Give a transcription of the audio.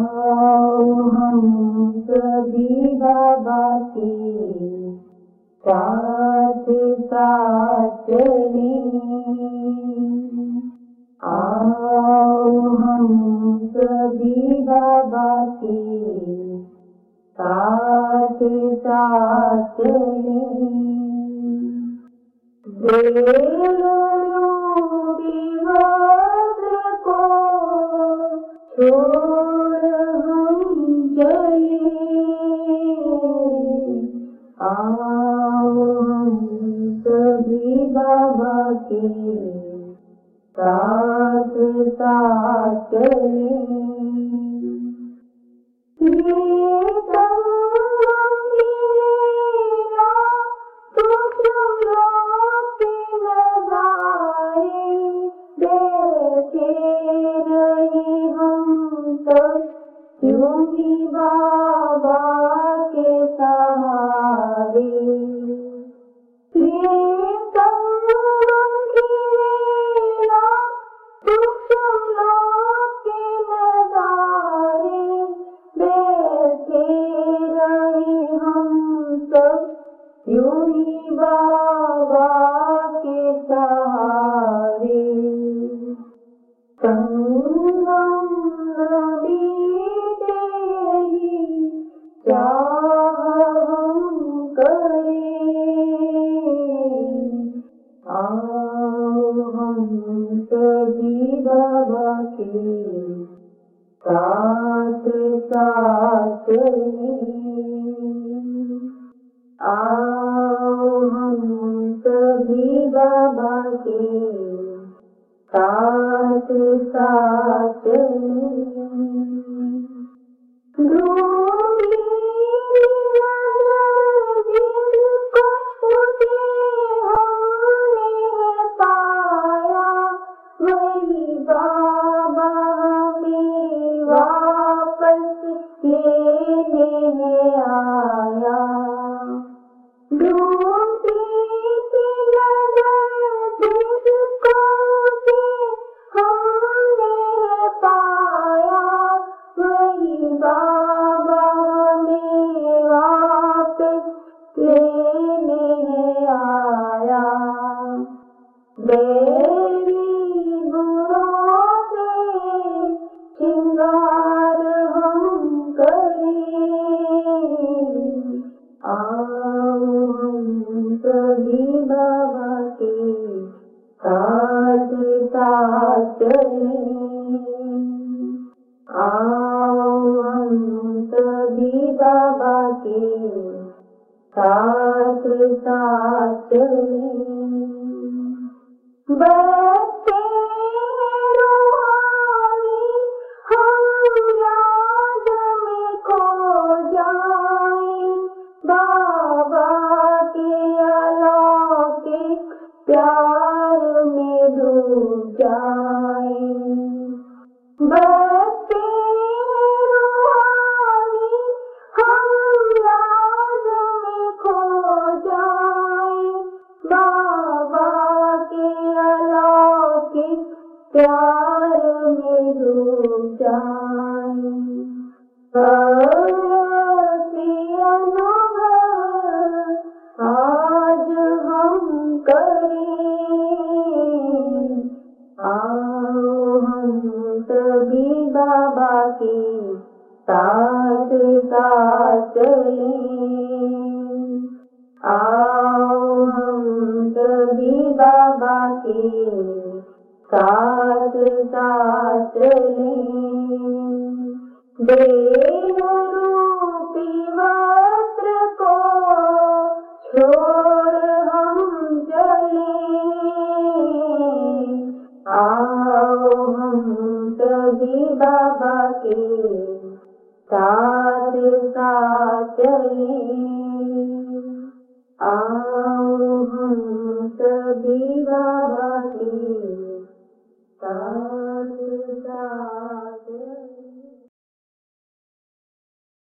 आओ हम सभी बाबा के साथ साथ चलें। आओ हम सभी बाबा के साथ साथ चलें। छोड़ हम चले। आओ हम सभी बाबा के साथ साथ चले। योगी बाबा के सहारे ये संगम खेला सूक्ष्म के नजारे बैठे रहे हम सब योगी बाबा के सहारे। संगम नबी चाह हम करें। आओ हम सभी बाबा के साथ साथ चलें। आओ हम सभी बाबा के साथ साथ चलें। साथ साथ बरसते रूहानी हम याद में खो जाएं। बाबा के अलौकिक प्यार में डूब जाएं। बरसते प्यार में डूब जाएं। अनुभव आज हम करें। आओ हम सभी बाबा के साथ साथ चलें। आओ हम सभी बाबा के साथ साथ चलें। देह रूपी वस्त्र को छोड़ हम चलें। आओ हम सभी बाबा के साथ साथ चलें।